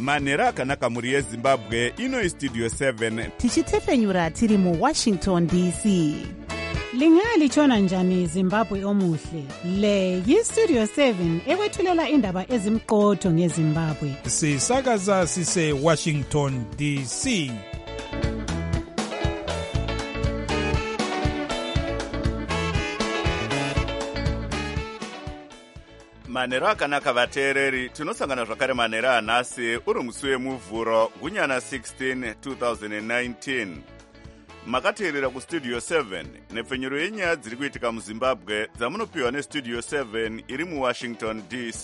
manhero akanaka mhuri yezimbabwe. Ino istudio 7 tichitefenyura tiri muWashington DC. Lingalitshona njani Zimbabwe omuhle? Le yistudio 7 ekwethulela indaba ezimqotho ngeZimbabwe. Sisakaza sise Washington DC. manhero akanaka vateereri, tinosangana zvakare manhero anhasi uri musi wemuvhuro gunyana 16 2019. Makateerera kustudio 7 nepfenyuro yenyaya dziri kuitika muZimbabwe dzamunopiwa nestudio 7 iri muWashington DC.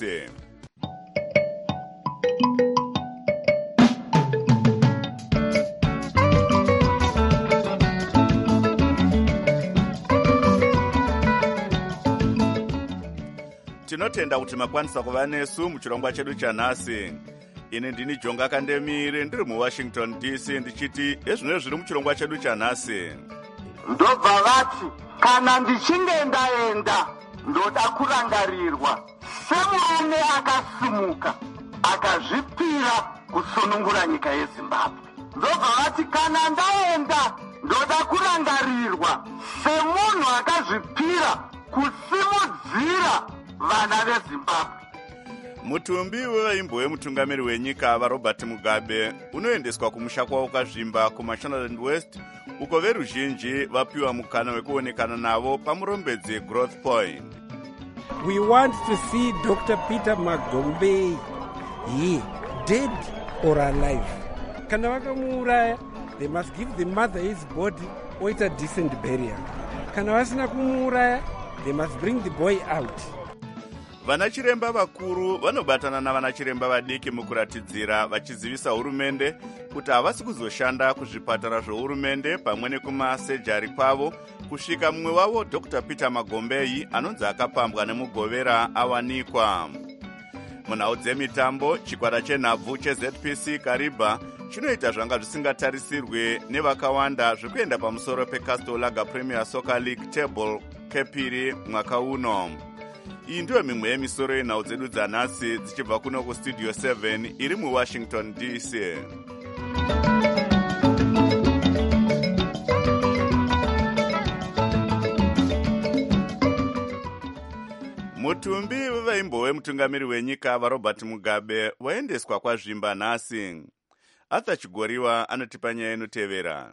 Tinotenda kuti makwanisa kuva nesu muchirongwa chedu chanhasi. Ini ndini Jonga Kandemire ndiri muWashington DC ndichiti ezvino zviri muchirongwa chedu chanhasi. Ndobva vati kana ndichinge ndaenda ndoda kurangarirwa semurume akasimuka akazvipira kusunungura nyika yeZimbabwe. Ndobva vati kana ndaenda ndoda kurangarirwa semunhu akazvipira kusimudzira vana veZimbabwe. Mutumbi wevaimbo wemutungamiri wenyika vaRobert Mugabe unoendeswa kumusha kwavo kazvimba kuMashonaland West, uko veruzhinji vapiwa mukana wekuonekana navo pamurombedzi Growth Point. We want to see Dr. Peter Magombe here, dead or alive. Kana vakamuuraya, they must give the mother his body or a decent burial. Kana vasina kumuuraya, they must bring the boy out. Vanachiremba vakuru vanobatana navanachiremba vadiki mukuratidzira vachizivisa hurumende kuti havasi kuzoshanda kuzvipatara zvohurumende pamwe nekumasejari kwavo kusvika mumwe wavo Dr. Peter Magombe anonzi akapambwa nemugovera awanikwa. Munhau dzemitambo, chikwata chenhabvu cheZPC Kariba chinoita zvanga zvisingatarisirwe nevakawanda zvekuenda pamusoro peCastle Lager Premier Soccer League table kepiri mwaka uno. Iyi ndiyo mimwe yemisoro yenhau dzedu dzanhasi dzichibva kuno kustudio 7 iri muWashington DC. Mutumbi wevaimbo wemutungamiri wenyika vaRobert Mugabe waendeswa kwazvimba nhasi. Arthur Chigoriwa anotipa nyaya inotevera.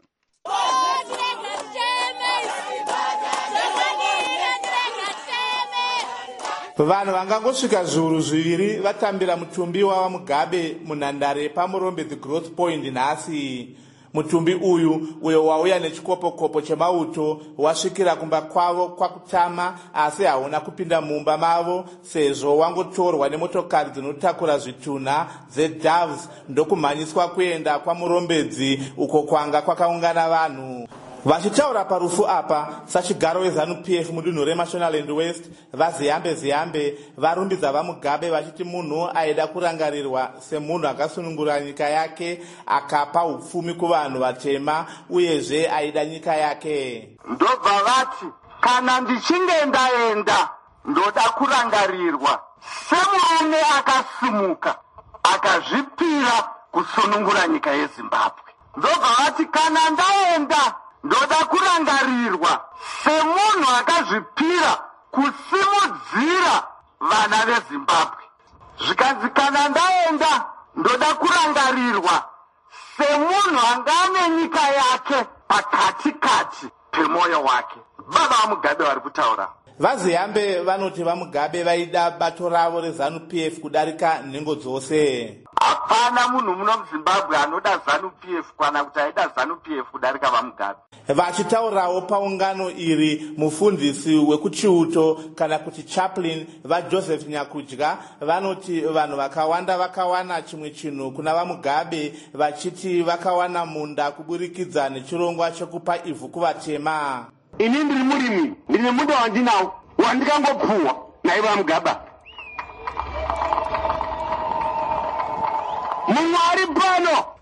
Vanhu vangangosvika zviuru zviviri vatambira mutumbi wava Mugabe munhandare pamurombedzi Growth Point nhasi. Mutumbi uyo wauya nechikopokopo chemauto wasvikira kumba kwavo kwakutama, asi hauna kupinda mumba mavo sezvo wangotorwa nemotokari dzinotakura zvitunha dzeDoves ndokumhanyiswa kuenda kwamurombedzi uko kwanga kwakaungana vanhu. Vachitaura parufu apa, sachigaro weZANU-PF mudunhu reMashonaland West, vaziyambe varumbidza vaMugabe vachiti munhu aida kurangarirwa semunhu akasunungura nyika yake, akapa upfumi kuvanhu vatema uyezve aida nyika yake. Ndobva vati kana ndichinge ndaenda ndoda kurangarirwa semurume akasimuka akazvipira kusunungura nyika yeZimbabwe. Ndobva vati kana ndaenda ndoda kurangarirwa semunhu akazvipira kusimudzira vana veZimbabwe. Zvikanzi kana ndaenda ndoda kurangarirwa semunhu angane nyika yake pakatikati pemoyo wake. Baba vaMugabe vari kutaura. Vaziyambe vanoti vaMugabe vaida bato ravo reZANU-PF kudarika nhengo dzose. Hapana munhu muno muZimbabwe anoda ZANU-PF kana kuti aida ZANU-PF kudarika vaMugabe. Vachitaurawo paungano iri, mufundisi wekuchiuto kana kuti chaplain vaJoseph Nyakudya vanoti vanhu vakawanda vakawana chimwe chinhu kuna vaMugabe, vachiti vakawana munda kuburikidza nechirongwa chekupa ivhu kuvatema. Ini ndiri murimi, ndine munda wandinawo wandikangopuwa naiva vaMugabe. Mumwe ari pano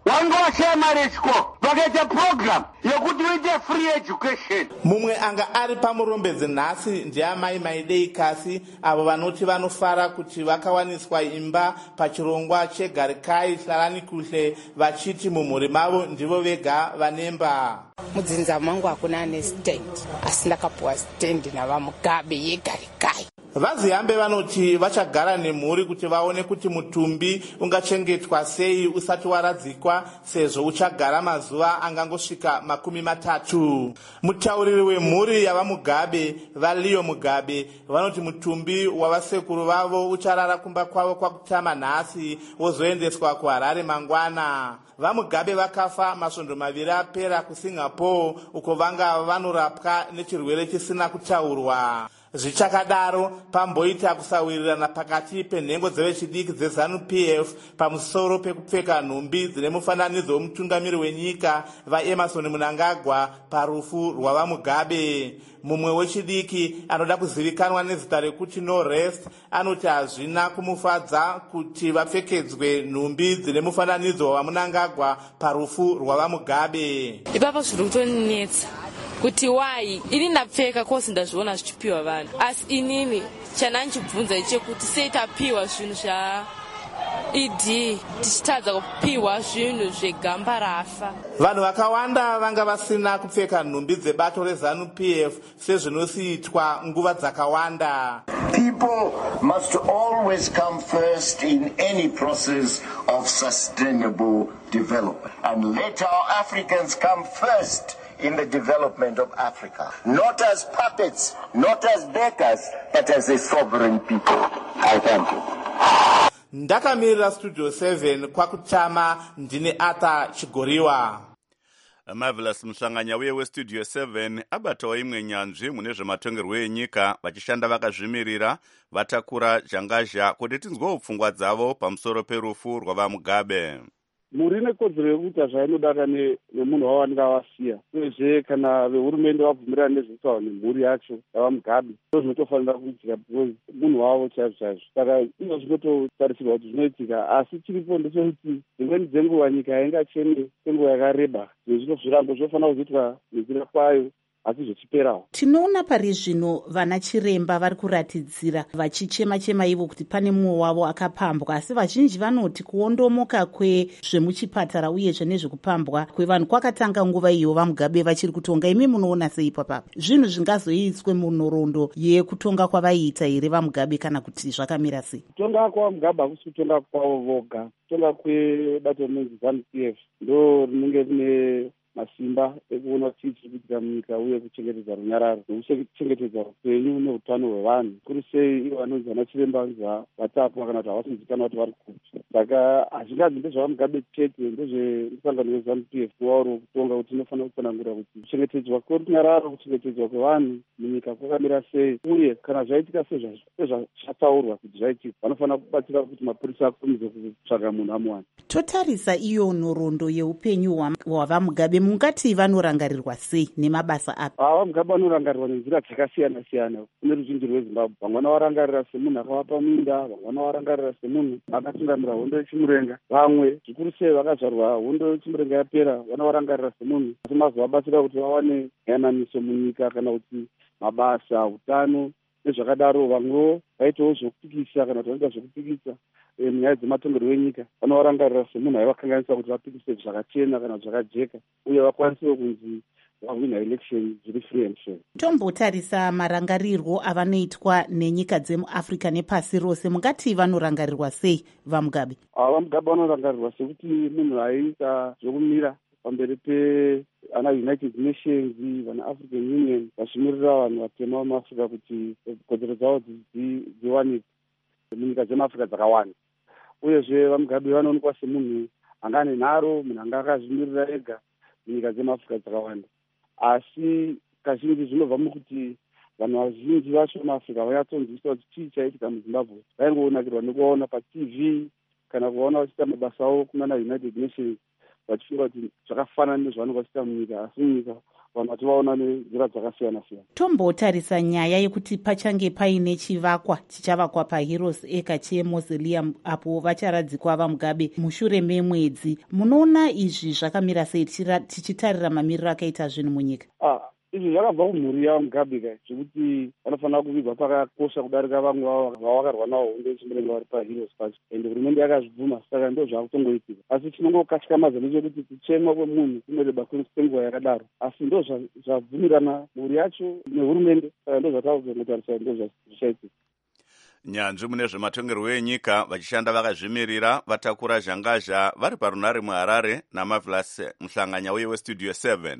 wanga washaya mari yechikoro vakaita program yekuti uite free education. mumwe anga ari pamurombedzi nhasi ndiamai maidei kasi avo vanoti vanofara kuti vakawaniswa imba pachirongwa chegarikai hlalani kuhle vachiti mumhuri mavo ndivo vega vanemba. mudzinza mangu hakuna ane stand asi ndakapuwa stand navamugabe yegarikai. vaziyambe vanoti vachagara nemhuri kuti vaone kuti mutumbi ungachengetwa sei usati waradzikwa sezvo uchagara mazuva angangosvika 30. mutauriri wemhuri yavamugabe valio mugabe vanoti mutumbi wavasekuru vavo ucharara kumba kwavo kwakutama nhasi wozoendeswa kuharare mangwana. vamugabe vakafa masvondo 2 apera kusingapore uko vanga vanorapwa nechirwere chisina kutaurwa. zvichakadaro pamboita kusawirirana pakati penhengo dzevechidiki dzeZANU-PF pamusoro pekupfeka nhumbi dzine mufananidzo wemutungamiri wenyika vaEmerson Mnangagwa parufu rwavamugabe. mumwe wechidiki anoda kuzivikanwa nezita rekuti No Rest anoti hazvina kumufadza kuti vapfekedzwe nhumbi dzine mufananidzo waMnangagwa parufu rwavamugabe. ipapo zviri kutonetsa kuti wai ini ndapfeka kosi ndazviona zvichipiwa vanhu asi inini chananchibvunza chekuti sei tapiwa zvinhu id tichitadza kupiwa zvinhu zvegamba rafa. vanhu vakawanda vanga vasina kupfeka nhumbi dzebato reZANU-PF sezvinosiitwa nguva dzakawanda. People must always come first in any process of sustainable development, and let our Africans come first in the development of Africa, not as puppets, not as beggars, but as a sovereign people. I thank you. ndakamirira studio 7 kwakutama ndine Arthur Chigoriwa. Marvelous Mshanganya uye westudio 7 abatawo imwe nyanzvi mune zvematongerwo enyika vachishanda vakazvimirira vatakura zhangazha kuti tinzwewo pfungwa dzavo pamusoro perufu rwavamugabe. muri nekodzero yekuita zvainodaka nemunhu wavanenge vasiya uyezve kana vehurumende vabvumirana nezvekuitawo nemhuri yacho yavamugabe ndo zvinotofanira kuitika because munhu wavo chaizvo chaizvo saka izvo zvinototarisirwa kuti zvinoitika asi chiripo ndechekuti dzimweni dzenguva nyika yaingacheme kwenguva yakareba zvirambo zvinofanira kuzoitwa nenzira kwayo asi zvichiperawo. tinoona pari zvino vana chiremba vari kuratidzira vachichema-chema ivo kuti pane mumwe wavo akapambwa asi vazhinji vanoti kuondomoka kwezvemuchipatara uyezve nezvekupambwa kwevanhu kwakatanga nguva iyo vamugabe vachiri kutonga. imi munoona sei papapa zvinhu zvingazoiswe munhoroondo yekutonga kwavaiita here vamugabe kana kuti zvakamira sei? kutonga kwavamugabe hakusi kutonga kwavo voga. kutonga kwebato rinonzi ZANU-PF ndo rinenge rine masimba ekuona kuti chiri kuitika munyika uye kuchengetedza runyararo nekuchengetedza upenyu neutano hwevanhu. kuri sei ivo vanonzi vana chiremba vatapwa kana kuti havasinzikanwa kuti vari kupi. saka hazvingazi ndezvavamugabe chete ndezvemusangano weZANU-PF kuvauro kutonga kuti inofanira kutsanangura kuti kuchengetedzwa kwerunyararo kuchengetedzwa kwevanhu munyika kwakamira sei uye kana zvaitika sezvataurwa kuti zvaitika vanofanira kubatsira kuti mapurisa akurumidze kutsvaga munhu amuwana. totarisa iyo nhoroondo yeupenyu hwavamugabe mungati vanorangarirwa sei nemabasa api? vamugabe vanorangarirwa nenzira dzakasiyana-siyana. kune ruzhinji rweZimbabwe vamwe vanovarangarira semunhu akavapa minda, vamwe vanovarangarira semunhu akatungamira hondo yechimurenga, vamwe zvikuru sei vakazvarwa hondo yechimurenga yapera vanovarangarira semunhu asi mazovabatsira kuti vawane yananiso munyika kana kuti mabasa, utano nezvakadaro. vamwewo vaitawo zvokupikisa kana kuti vanoita zvokupikisa munyaya dzematongerwo enyika vanovarangarira semunhu aivakanganisa kuti vapikise zvakachena kana zvakajeka uye vakwanisewo kunzi vahwina election dziri free and fair. tombotarisa marangarirwo avanoitwa nenyika dzemuafrica nepasi rose mungati vanorangarirwa sei vamugabe? vamugabe vanorangarirwa sekuti munhu aiita zvokumira pamberi ana United Nations, vana African Union vachimirira vanhu vatema vamaafrica kuti kodzero dzavo dziwanikwe munyika dzemaafrica dzakawanda. uyezve vamugabe vanoonekwa semunhu anga nenharo, munhu anga akazvimirira ega munyika dzemaafrica dzakawanda. asi kazhinji zvinobva mukuti vanhu vazhinji vacho maafrica vanyatsonzwisisa kuti chii chaitika muZimbabwe vaingoonakirwa nekuvaona paTV kana kuvaona vachiita mabasa avo kunana United Nations vachifunga kuti zvakafanana nezvavanenge vachiita munyika asi munyika vanhu vativaona nenzira dzakasiyana siyana. Tombotarisa nyaya yekuti pachange paine chivakwa chichavakwa paHeroes Acre chemausoleum apo vacharadzikwa vaMugabe mushure memwedzi. Munoona izvi zvakamira sei tichitarira mamiriro akaita zvinhu munyika? Izvi zvakabva kumhuri yaMugabe kai, zvekuti vanofanira kuvigwa pakakosha kudarika vamwe vavakarwa navo hondo yechimurenga vari paHeroes pacho, ende hurumende yakazvibvuma, saka ndo zvaakutongoitika. Asi chinongokatyamadza ndechekuti kuchema kwemunhu kunoreba kwenguva yakadaro, asi ndo zvabvumirana mhuri yacho nehurumende, saka ndo zvataakuzotarisa, ndo zvichaitika. Nyanzvi mune zvematongerwo enyika vachishanda vakazvimirira vatakura zhangazha vari parunare muHarare naMarvelous Muhlanganya uye weStudio 7.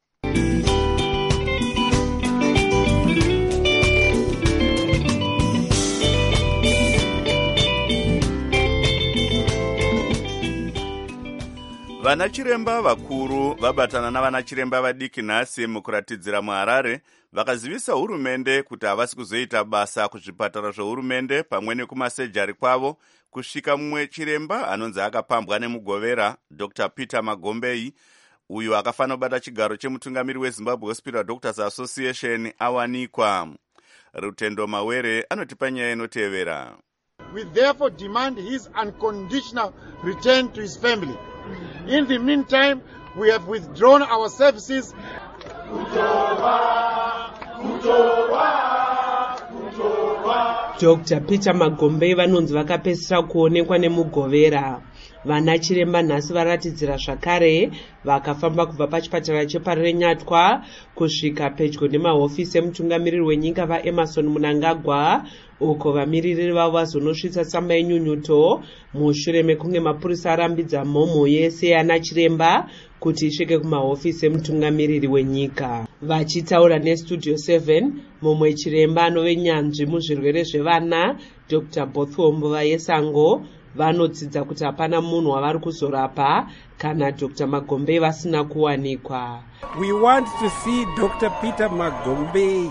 Vana chiremba vakuru vabatana navana chiremba vadiki nhasi mukuratidzira muHarare vakazivisa hurumende kuti havasi kuzoita basa kuzvipatara zvehurumende pamwe nekumasejari kwavo kusvika mumwe chiremba anonzi akapambwa nemugovera Dr. Peter Magombei, uyu akafanira kubata chigaro chemutungamiri weZimbabwe Hospital Doctors Association awanikwa. Rutendo Mawere anotipa nyaya inotevera. We therefore demand his unconditional return to his family. In the meantime, we have withdrawn our services. Dr. Peter Magombei vanonzi vakapedzisira kuonekwa nemugovera. Vana chiremba nhasi varatidzira zvakare vakafamba kubva pachipatara cheparenyatwa kusvika pedyo nemahofisi emutungamiriri wenyika vaEmmerson Mnangagwa, uko vamiriri vavo vazonosvitsa tsamba yenyunyuto mushure mekunge mapurisa arambidza mhomho yese yana chiremba kuti isvike kumahofisi emutungamiriri wenyika. Vachitaura neStudio 7, mumwe chiremba anove nyanzvi muzvirwere zvevana Dr. Bothwombo Vayesango vanotsidza kuti hapana munhu wavari kuzorapa kana Dr. Magombei vasina kuwanikwa. We want to see Dr. Peter Magombei,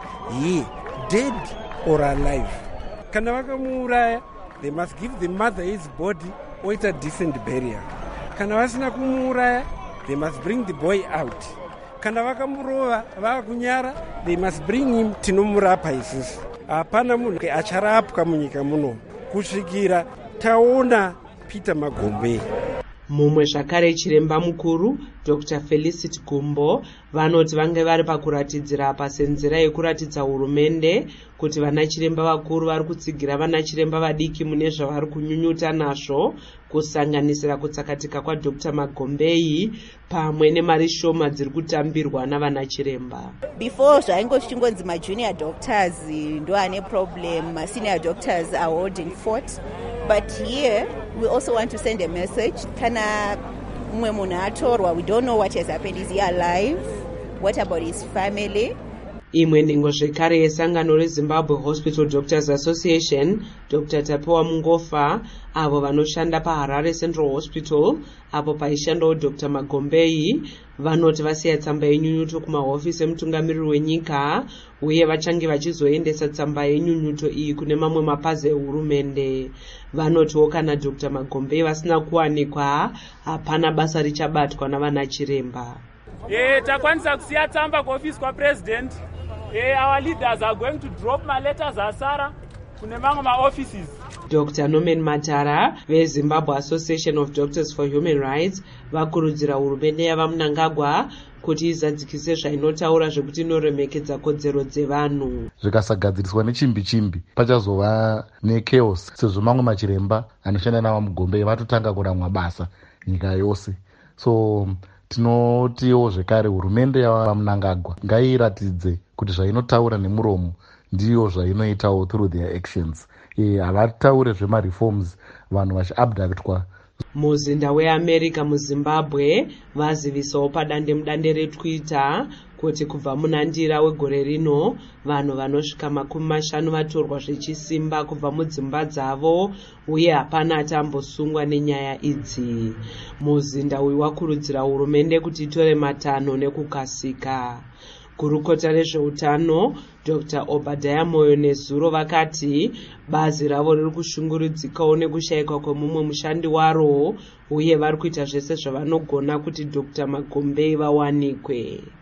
dead or alive. Kana vakamuuraya, they must give the mother his body or a decent burial. Kana vasina kumuuraya, they must bring the boy out. Kana vakamurova vakakunyara, they must bring him tinomurapa isusu. Hapana munhu acharapwa munyika muno kusvikira taona Peter Magombei. Mumwe zvakare chiremba mukuru Dr. Felicity Gumbo vanoti vange vari pakuratidzira pasenzera yekuratidza hurumende kuti vana chiremba vakuru vari kutsigira vana chiremba vadiki mune zvavari kunyunyuta nazvo, kusanganisira kutsakatika kwa Dr. Magombei pamwe nemari shoma dziri kutambirwa navana chiremba. Before zvaingochingonzi majunior doctors ndo ane problem, senior doctors are holding fort, but here we also want to send a message. Kana mwe munhu atorwa, we don't know what has happened. Is he alive? What about his family? Imwe nhengo zvekare yesangano reZimbabwe Hospital Doctors Association, Dr. Tapewa Mungofa, avo vanoshanda paHarare Central Hospital apo paishandawo Dr. Magombei, vanoti vasiya tsamba yenyunyuto kumahofisi emutungamiriri wenyika uye vachange vachizoendesa tsamba yenyunyuto iyi kune mamwe mapazi ehurumende. Vanotiwo kana Dr. Magombei vasina kuwanikwa, hapana basa richabatwa navana chiremba. Takwanisa kusiya tsamba kuofisi kwaPresident. Our leaders are going to drop my letters asara kune mamwe maoffices. Dr. Norman Matara veZimbabwe Association of Doctors for Human Rights vakurudzira hurumende yavaMnangagwa kuti izadzikise zvainotaura zvekuti inoremekedza kodzero dzevanhu. Zvikasagadziriswa nechimbi pachazova nechaos, sezvo mamwe machiremba anoshanda navaMugombei vatotanga kuramwa basa nyika yose. So tinotiwo zvekare hurumende yavaMnangagwa ngairatidze kuti zvainotaura nemuromo ndiyo zvainoitawo through their actions. Havataure zvemareforms vanhu vachiabductwa. Muzinda weAmerica muZimbabwe vazivisawo padandemudande reTwitter kuti kubva munandira wegore rino vanhu vanosvika 50 vatorwa zvechisimba kubva mudzimba dzavo uye hapana atambosungwa nenyaya idzi. Muzinda uyu wakurudzira hurumende kuti itore matanho nekukasika. Gurukota rezveutano Dr. Obadiah Moyo Nezuro vakati bazi ravo riri kushungurudzikawo nekushayikwa kwemumwe mushandi waro uye vari kuita zvese zvavanogona kuti Dr. Magombei vawanikwe.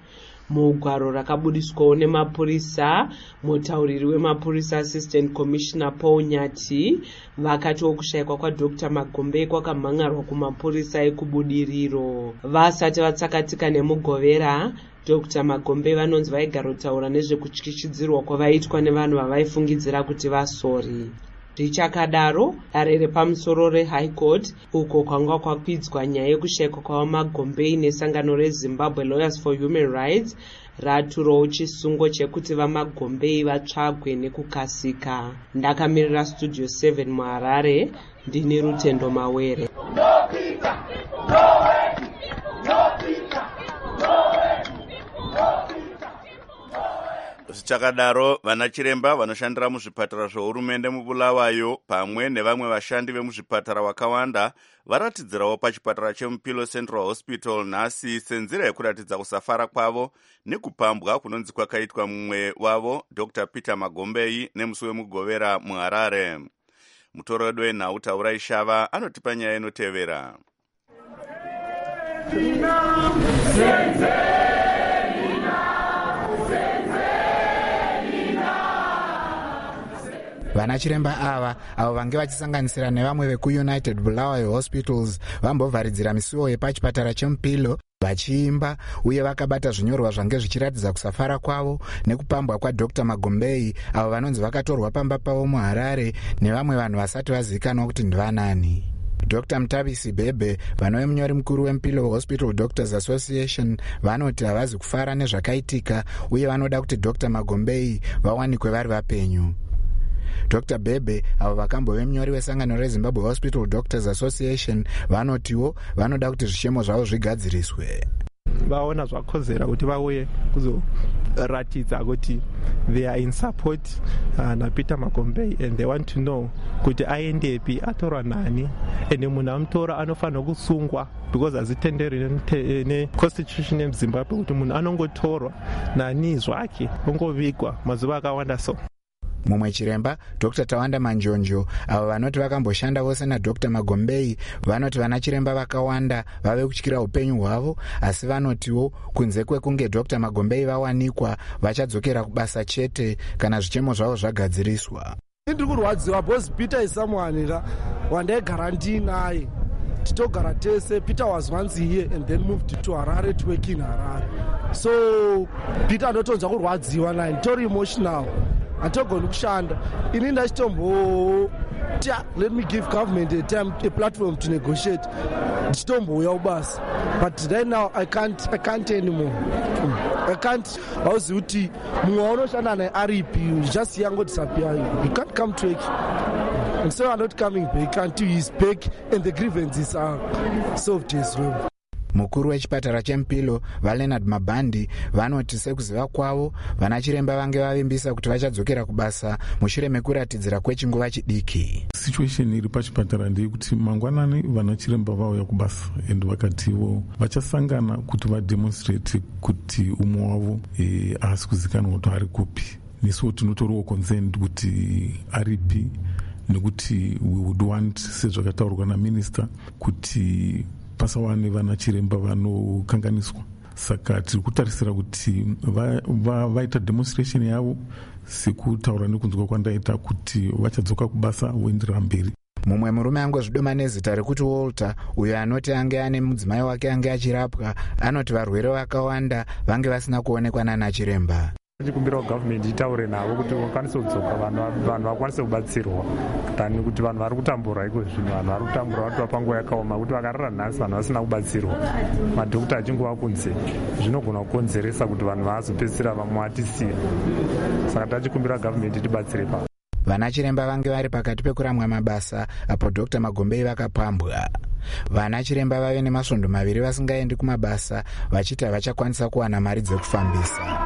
mugwaro rakabudiswawo nemapurisa, mutauriri wemapurisa Assistant Commissioner Paul Nyati vakatiwo kushayikwa kwaDr Magombe kwakamhangarwa kumapurisa ekubudiriro. Vasati vatsakatika nemugovera, Dr Magombe vanonzi vaigara kutaura nezvekutyityidzirwa kwavaitwa nevanhu vavaifungidzira kuti vasori. Zvichakadaro, dare repamusoro reHigh Court uko kwanga kwakwidzwa nyaya yekushayikwa kwavaMagombe nesangano reZimbabwe Lawyers for Human Rights raturawo chisungo chekuti vaMagombe vatsvagwe nekukasika. Ndakamirira Studio 7 muHarare, ndini Rutendo Mawere. Zvichakadaro, vanachiremba vanoshandira muzvipatara zvehurumende muBulawayo pamwe nevamwe vashandi vemuzvipatara vakawanda varatidzirawo pachipatara cheMupilo Central Hospital nhasi senzira yekuratidza kusafara kwavo nekupambwa kunonzi kwakaitwa mumwe wavo Dr Peter Magombei nemusi wemugovera muHarare. Mutoredo wenhau Taurai Shava anotipa nyaya inotevera. Vanachiremba avo vange vachisanganisira nevamwe vekuUnited Bulawayo Hospitals vambovharidzira misuwo yepachipatara cheMupilo vachiimba uye vakabata zvinyorwa zvange zvichiratidza kusafara kwavo nekupambwa kwaDr Magombei avo vanonzi vakatorwa pamba pavo muHarare nevamwe vanhu vasati vazivikanwa kuti ndivanani. Dr Mutavisi Bebe, vanove munyori mukuru weMupilo Hospital Doctors Association, vanoti havazi kufara nezvakaitika uye vanoda kuti Dr Magombei vawanikwe vari vapenyu. Dr Bebe, avo vakambove munyori wesangano reZimbabwe Hospital Doctors Association, vanotiwo vanoda kuti zvishemo zvavo zvigadziriswe. Vaona zvakozera kuti vauye kuzoratidza kuti they are in support naPeter Magombei and they want to know kuti aendepi, atorwa nani, ende munhu amutora anofanira kusungwa because hazitenderi neconstitution yeZimbabwe kuti munhu anongotorwa nani zvake ongovigwa mazuva akawanda so. Mumwe chiremba Dr Tawanda Manjonjo, avo vanoti vakamboshanda vose naDr Magombei, vanoti vanachiremba vakawanda vave kutyira upenyu hwavo, asi vanotiwo kunze kwekunge Dr Magombei vawanikwa vachadzokera kubasa chete kana zvichemo zvavo zvagadziriswa. Ndiri kurwadziwa because Peter is someone wandaigara ndinaye, titogara tese. Peter was once here and then moved to Harare to work in Harare. So Peter anotonzwa kurwadziwa naye, nditori emotional. Atogoni kushanda ini ndachitombo let me give government a platform to negotiate ndichitomboya ubasa, but right now I can't anymore. I can't. Hauzi kuti mumwe waunoshanda naye aripi, you just yango disappear, you can't come to work, and so I'm not coming back until he's back and the grievances are solved as well. Mukuru wechipatara cheMupilo vaLeonard Mabhandi vanoti sekuziva kwavo vanachiremba vange vavimbisa kuti vachadzokera kubasa mushure mekuratidzira kwechinguva chidiki. Situation iri pachipatara ndeyekuti mangwanani vanachiremba vauya kubasa and vakatiwo vachasangana kuti vademonstrate kuti umwe wavo haasi kuzikanwa kuti ari kupi. Nesuwo tinotoriwo concerned kuti aripi, nekuti we would want sezvakataurwa naminister kuti pasawane vanachiremba vanokanganiswa. Saka tiri kutarisira kuti vaita demonstration yavo sekutaura nekunzwa kwandaita kuti vachadzoka kubasa voenderera mberi. Mumwe murume angozvidoma nezita rekuti Walter, uyo anoti ange ane mudzimai wake ange achirapwa, anoti varwere vakawanda vange vasina kuonekwa nanachiremba. Ndikumbira government itaure navo kuti vakwanise kudzoka vanhu vakwanise kubatsirwa tani kuti vanhu vari kutambura iko zvino vanhu vari kutambura vatova panguva yakaoma kuti vakarara nhasi vanhu vasina kubatsirwa madhokota achingova kunze zvinogona kukonzeresa kuti vanhu vaazopedzisira vamwe vatisiya. Saka tachikumbira government tibatsire pa vanachiremba vange vari pakati pekuramwa mabasa apo Dr Magombei vakapambwa. Vanachiremba vave nemasvondo maviri vasingaendi kumabasa vachiti havachakwanisa kuwana mari dzekufambisa.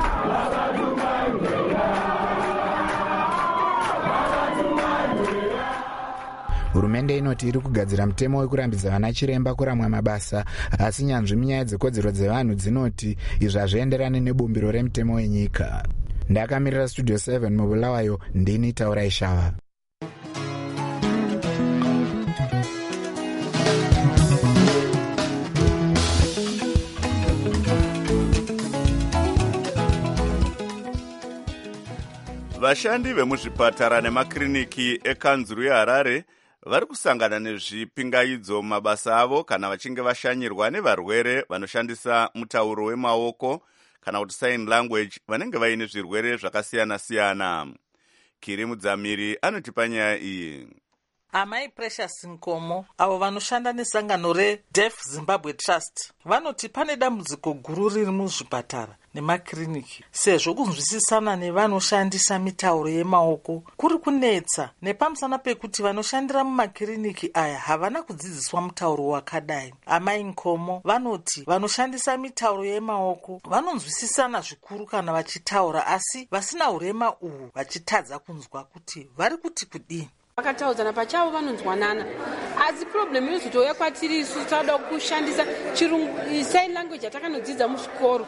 Hurumende inoti iri kugadzira mutemo wekurambidza vanachiremba kuramwa mabasa, asi nyanzvi munyaya dzekodzero dzevanhu dzinoti izvi hazvienderani nebumbiro remutemo wenyika. Ndakamirira Studio 7 muBulawayo, ndini Taurai Shava. vashandi vemuzvipatara nemakiriniki ekanzuru yeharare vari kusangana nezvipingaidzo mumabasa avo kana vachinge vashanyirwa nevarwere vanoshandisa mutauro wemaoko kana kuti sign language vanenge vaine zvirwere zvakasiyana-siyana. Kiri Mudzamiri anotipa nyaya iyi. Amai Precious Nkomo avo vanoshanda nesangano reDeaf Zimbabwe Trust vanoti pane dambudziko guru riri muzvipatara nemakiriniki sezvo kunzwisisana nevanoshandisa mitauro yemaoko kuri kunetsa, nepamusana pekuti vanoshandira mumakiriniki aya havana kudzidziswa mutauro wakadai. Amai Nkomo vanoti vanoshandisa mitauro yemaoko vanonzwisisana zvikuru kana vachitaura, asi vasina urema uhu vachitadza kunzwa kuti vari kuti kudini. Vakataudzana pachavo vanonzwanana, asi problem inozotouya kwatiri isu tauda kushandisa chirungu sign language yatakanodzidza muzvikoro,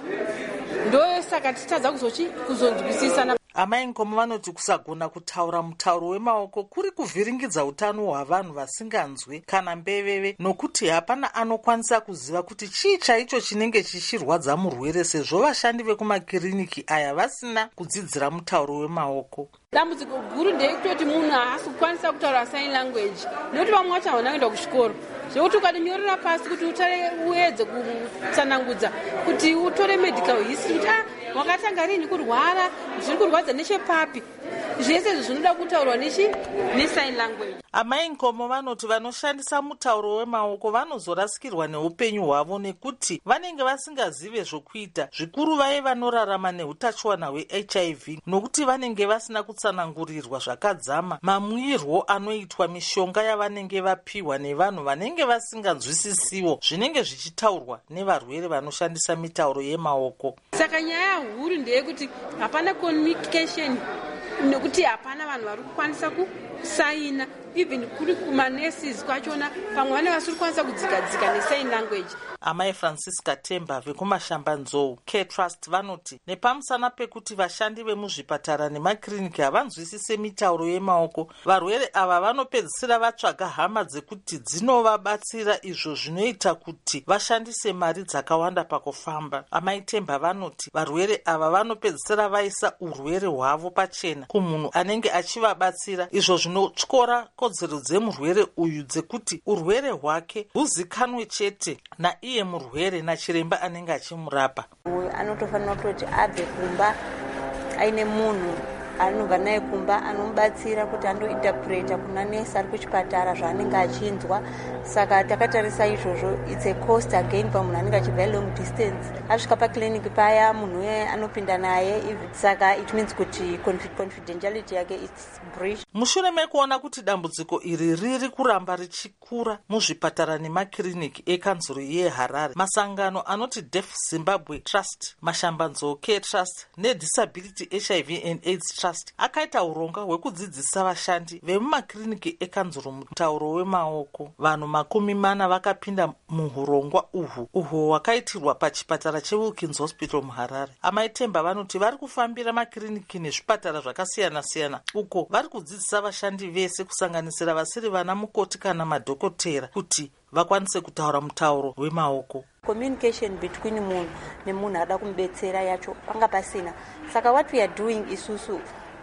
ndo saka titadza kuzonzwisisana. Amai Nkomo vanoti kusagona kutaura mutauro wemaoko kuri kuvhiringidza utano hwavanhu vasinganzwi kana mbeveve, nokuti hapana anokwanisa kuziva kuti chii chaicho chinenge chichirwadza murwere, sezvo vashandi vekumakiriniki aya vasina kudzidzira mutauro wemaoko. Dambudziko guru ndeyekutoti munhu haasi kukwanisa kutaura sign language, nokuti vamwe vacho havana kuenda kuchikoro, zvekuti ukatinyorera pasi kuti uedze kutsanangudza kuti utore medical history kuti wakatanga rini kurwara, zviri kurwadza nechepapi, zvese izvi zvinoda kutaurwa nesign language. Amai Nkomo vanoti vanoshandisa mutauro wemaoko vanozorasikirwa neupenyu hwavo nekuti vanenge vasingazive zvokuita, zvikuru vaye vanorarama neutachiwana hweHIV, nokuti vanenge vasina kutsanangurirwa zvakadzama mamwirwo anoitwa mishonga yavanenge vapiwa nevanhu vanenge vasinganzwisisiwo zvinenge zvichitaurwa nevarwere vanoshandisa mitauro yemaoko. Saka nyaya huru ndeyekuti hapana communication, nekuti hapana vanhu vari kukwanisa kusaina, even kuri kumanesis kwachona pamwe vane vasiri kukwanisa kudzikadzika nesign language. Amai Francisca Temba vekumashambanzou K-Trust vanoti nepamusana pekuti vashandi vemuzvipatara nemakiriniki havanzwisise mitauro yemaoko, varwere ava vanopedzisira vatsvaga hama dzekuti dzinovabatsira, izvo zvinoita kuti vashandise mari dzakawanda pakufamba. Amai Temba vanoti varwere ava vanopedzisira vaisa urwere hwavo pachena kumunhu anenge achivabatsira, izvo zvinotyora kodzero dzemurwere uyu dzekuti urwere hwake huzikanwe chete naiye murwere nachiremba anenge achimurapa. Anotofanira kuti abve kumba aine munhu anobva naye kumba anomubatsira kuti andointerpreta kuna nesi ari kuchipatara zvaanenge achinzwa. Saka takatarisa izvozvo, it's a cost again pamunhu anenge achibva long distance, asvika pakiliniki paya munhu uye anopinda naye, saka it means kuti confidentiality yake it's breach. Mushure mekuona kuti dambudziko iri riri kuramba richikura muzvipatara nemakiriniki ekanzuru yeHarare, masangano anoti Deaf Zimbabwe Trust, Mashambanzou K-Trust neDisability HIV and AIDS Trust akaita uronga hwekudzidzisa vashandi vemumakiriniki ekanzuru mutauro wemaoko. Vanhu 40 vakapinda muhurongwa uhwo hwakaitirwa pachipatara cheWilkins Hospital muHarare. Amai Temba vanoti vari kufambira makiriniki nezvipatara zvakasiyana-siyana uko vari kudzidzisa vashandi vese kusanganisira vasiri vana mukoti kana madhokotera kuti vakwanise kutaura mutauro wemaoko. Communication between munhu nemunhu ada kumubetsera yacho panga pasina. Saka what we are doing isusu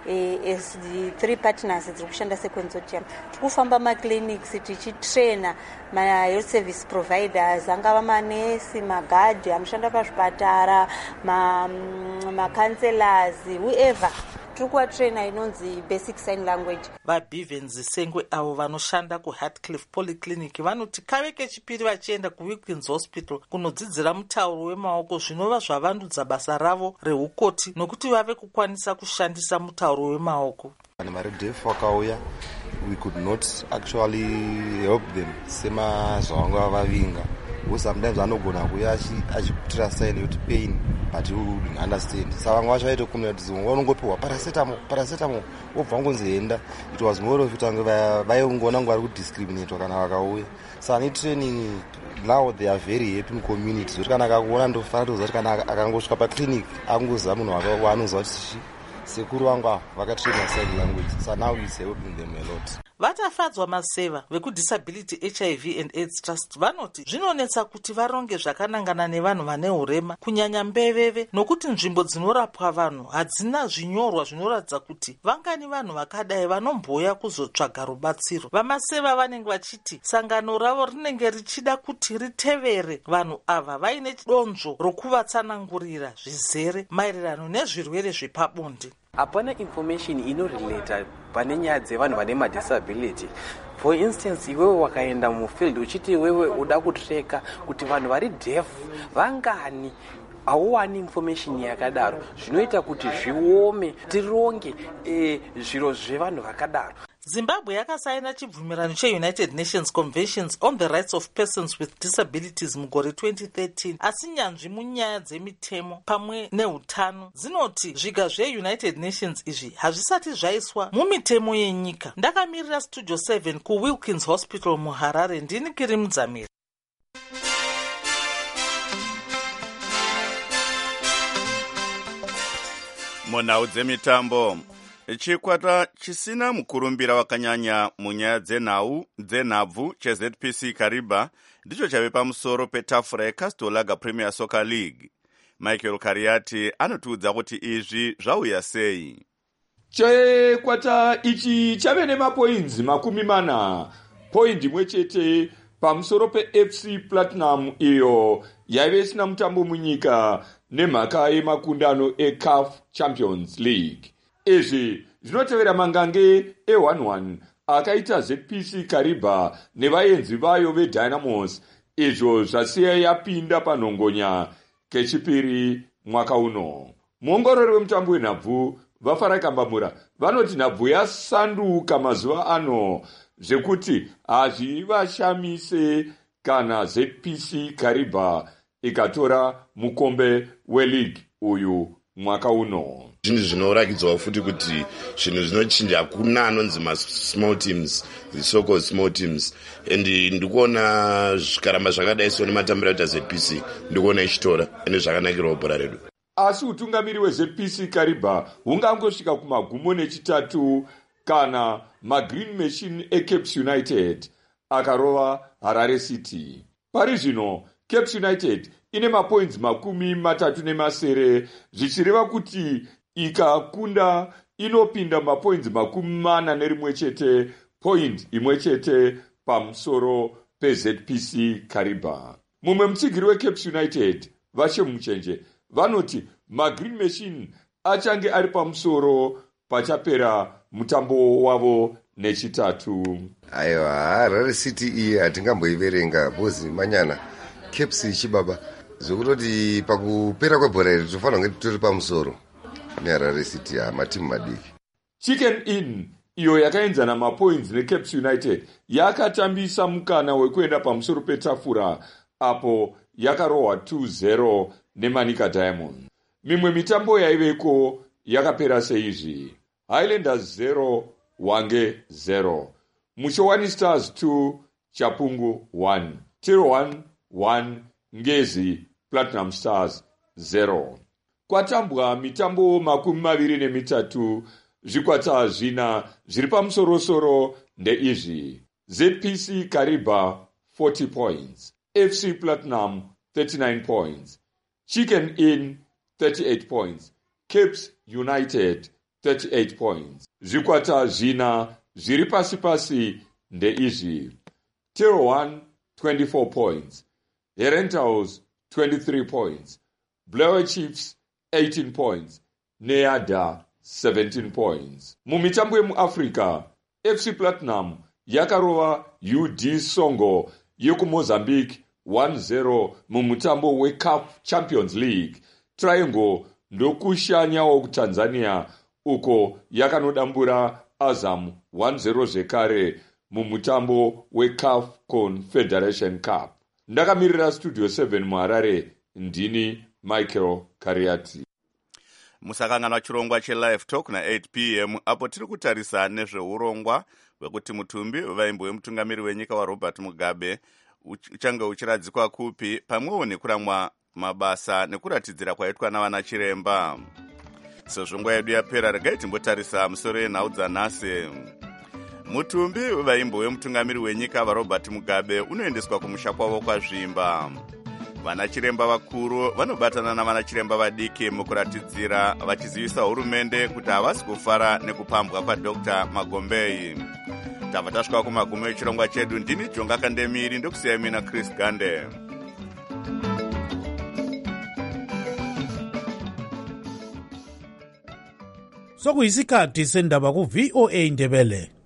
as the 3 partners dziri kushanda seconsortium, tikufamba maclinics tichitraina ma-health service providers, angava manesi, magadhi anoshanda pazvipatara, ma-counselors, whoever, tiri kuvatraina inonzi basic sign language. VaBivens Sengwe avo vanoshanda kuHartcliffe Polyclinic vanoti kave kechipiri vachienda kuWilkins Hospital kunodzidzira mutauro wemaoko zvinova zvavandudza basa ravo reukoti nokuti vave kukwanisa kushandisa mutauro wemaoko. Kana maredef wakauya, we could not actually help them sema zvavanga vavinga. Sometimes anogona kuya achikutira sign yoti pain but you wouldn't understand. Saka vamwe vacho vaite kumira kuti unongopiwa paracetamol wobva ngonzienda. It was more of it vaingoona ngo vari kudiscriminatwa kana vakauya. Saka netraining now they are very happy in community. Zoti kana akakuona ndofana toziva kuti kana akangosvika paclinic akungoziva munhu waanoziva kuti sekuru vangu ava vakatraina sign language. So now it's helping them a lot. vatafadzwa maseva vekudisability HIV and AIDS Trust vanoti zvinonetsa kuti varonge zvakanangana nevanhu vane urema kunyanya mbeveve, nokuti nzvimbo dzinorapwa vanhu hadzina zvinyorwa zvinoratidza kuti vangani vanhu vakadai vanomboya kuzotsvaga rubatsiro. Vamaseva vanenge vachiti sangano ravo rinenge richida kuti ritevere vanhu ava vaine donzvo rokuvatsanangurira zvizere maererano nezvirwere zvepabonde. Hapana information inorelata pane nyaya dzevanhu vane madisability. For instance, iwewe wakaenda mufield uchiti iwewe uda kutreka kuti vanhu vari deaf vangani, hauwani information yakadaro. Zvinoita kuti zviome tironge zviro zvevanhu vakadaro. Zimbabwe yakasaina chibvumirano cheUnited Nations Conventions on the Rights of Persons with Disabilities mugore 2013, asi nyanzvi munyaya dzemitemo pamwe neutano dzinoti zviga zveUnited Nations izvi hazvisati zvaiswa mumitemo yenyika. Ndakamirira Studio 7 kuWilkins Hospital muHarare, ndini Kiri Mudzamiri. Munhau dzemitambo, chikwata chisina mukurumbira wakanyanya munyaya dzenhabvu cheZPC Kariba ndicho chave pamusoro petafura yeCastor Lager Premier Soccer League. Michael Kariati anotiudza kuti izvi zvauya sei. Chikwata ichi chave nemapoints 40, point imwe chete pamusoro peFC Platinum iyo yaive isina mutambo munyika nemhaka yemakundano eCAF Champions League. Izvi zvinotevera mangange e1-1 akaita ZPC Kariba nevaenzi vayo veDynamos, izvo zvasiya yapinda panhongonya kechipiri mwaka uno. Muongorori wemutambo wenhabvu vaFarai Kambamura vanoti nhabvu yasanduka mazuva ano zvekuti hazvivashamise kana ZPC Kariba ikatora mukombe weleague uyu mwaka uno. Zvinhu zvinorakidzwa futi kuti zvinhu zvinochinja, hakuna anonzi small teams, the so-called small teams, and ndikuona zvikaramba zvakadai so nematambiro aita ZPC ndikuona ichitora ende zvakanakirawo bhora redu. Asi utungamiri weZPC Kariba hungangosvika kumagumo nechitatu kana magreen machine eCapes United akarova Harare City. Pari zvino Capes United ine mapoints 37 zvichireva kuti ikakunda inopinda mapoints 41 chete, point imwe chete pamusoro peZPC Kariba. Mumwe mutsigiri weCapes United Vashemuchenje vanoti magreen machine achange ari pamusoro pachapera mutambo wavo nechitatu. Aiwa, Harare City iyi hatingamboiverenga bozi manyana Capes chibaba zvokutoti pakupera kwebhora iri tofanira kunge titori pamusoro neHarare City matimu madiki. Chicken Inn iyo yakaenzana mapoints neCapes United yakatambisa mukana wekuenda pamusoro petafura apo yakarohwa 2-0 neManika Diamonds. Mimwe mitambo yaiveko yakapera seizvi: Highlanders 0 Hwange 0, Mushowani Stars 2 Chapungu 1, Tiro 1 Ngezi Platinum Stars 0. Kwatambwa mitambo 23, zvikwata zvina zviri pamusorosoro ndeizvi: ZPC Kariba 40 points, FC Platinum 39 points, Chicken Inn 38 points, Capes United 38 points. Zvikwata zvina zviri pasi ndeizvi: Tiro 1 24 points, Herentals 23 points, Blair Chiefs 18 points, Neada 17 points. Mumitambo yemuAfrica, FC Platinum yakarova UD Songo yekuMozambique 1-0 mumutambo weCAF Champions League. Triangle ndokushanyawo kuTanzania uko yakanodambura Azam 1-0 zvekare mumutambo weCAF Confederation Cup. Ndakamirira Studio 7 muHarare, ndini Michael Kariati. Musakanganwa chirongwa cheLive Talk na 8 p.m. apo tiri kutarisa nezveurongwa hwekuti mutumbi vaimbo wemutungamiri wenyika waRobert Mugabe uchange uchiradzikwa kupi, pamwewo nekuramwa mabasa nekuratidzira kwaitwa navana chiremba. Sezvo nguva yedu yapera, regai timbotarisa musoro yenhau dzanhasi. mutumbi wevaimbo wemutungamiri wenyika varobert mugabe unoendeswa kumusha kwavo kwazvimba. Vanachiremba vakuru vanobatana navanachiremba vadiki mukuratidzira vachizivisa hurumende kuti havasi kufara nekupambwa kwaDr Magombei. Tabva tasvika kumagumo echirongwa chedu. Ndini Jonga Kandemiri ndokusiyai mina Chris Gande. Sokuyisikhathi sendaba ku VOA Ndebele.